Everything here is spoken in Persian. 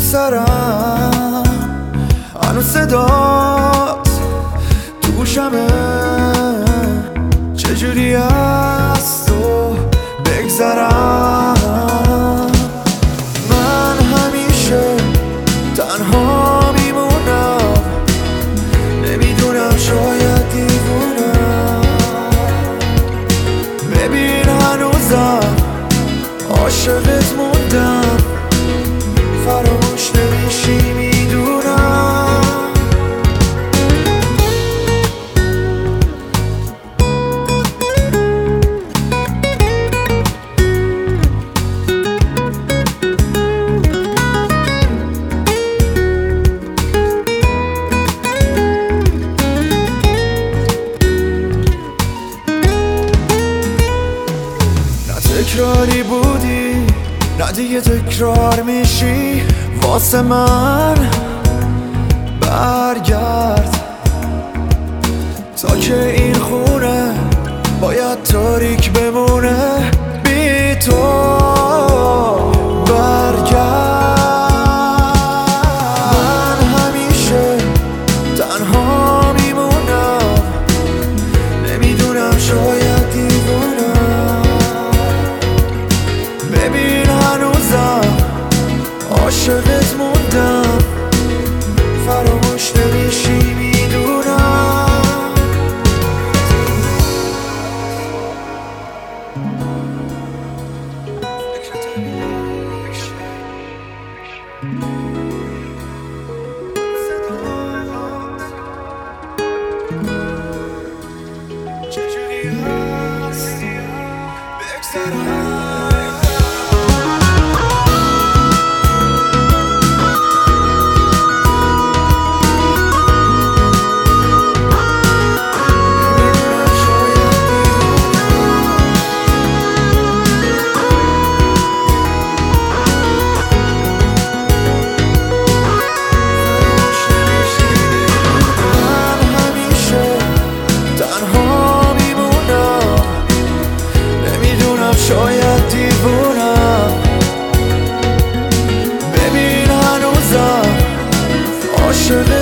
سرم هنوز صدات تو گوشمه، چجوری از تو بگذرم؟ من همیشه تنها میمونم، نمیدونم شاید دیوونم. ببین هنوزم عاشقت موندم، فراموش نمیشی میدونم. نه تکراری بودی، نه دیگه تکرار میشی واسه من. برگرد تا که این خونه باید تاریک بمونه بی تو. برگرد، من همیشه تنها میمونم، نمیدونم شاید دیوونم. ببین هنوزم عاشقت موندم، فراموش نمیشی میدونم. چجوری هستی بگذرم؟ شاید دیوونم. ببین هنوزم عاشق